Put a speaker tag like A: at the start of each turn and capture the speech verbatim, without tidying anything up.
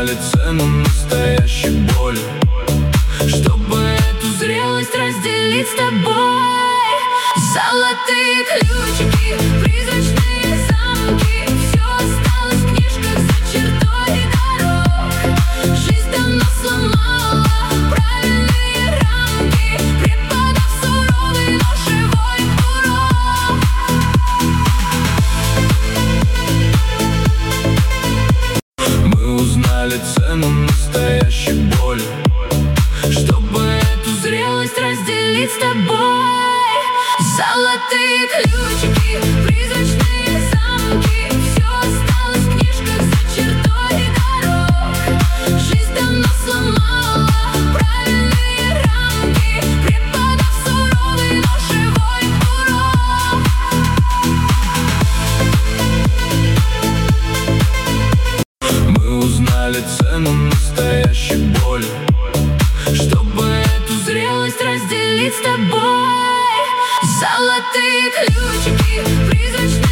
A: узнали цену настоящей боли, чтобы эту зрелость разделить с тобой. Золотые ключики, призрачные замки, все осталось в книжках за чертой дорог. Жизнь давно сломала правильные рамки, преподав суровый, но живой урок. Мы узнали цену настоящей боли, чтобы эту зрелость разделить с тобой. Золотые ключики, призрачные замки, все осталось в книжках за чертой дорог. Жизнь давно сломала правильные рамки, преподав суровый, но живой урок. Мы узнали цену настоящей боли, чтобы эту зрелость разделить с тобой. Золотые ключики, призрачные